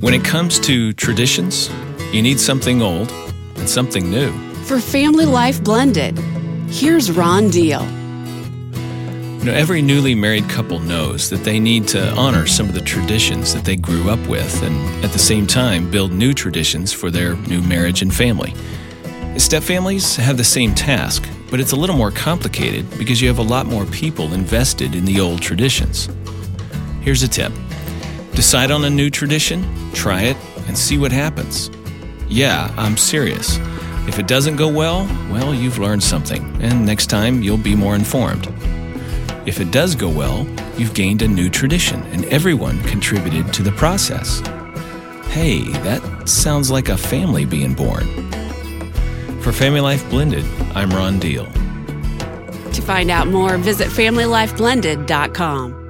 When it comes to traditions, you need something old and something new. For Family Life Blended, here's Ron Deal. Every newly married couple knows that they need to honor some of the traditions that they grew up with and at the same time build new traditions for their new marriage and family. Stepfamilies have the same task, but it's a little more complicated because you have a lot more people invested in the old traditions. Here's a tip. Decide on a new tradition, try it, and see what happens. Yeah, I'm serious. If it doesn't go well, you've learned something, and next time you'll be more informed. If it does go well, you've gained a new tradition, and everyone contributed to the process. Hey, that sounds like a family being born. For Family Life Blended, I'm Ron Deal. To find out more, visit FamilyLifeBlended.com.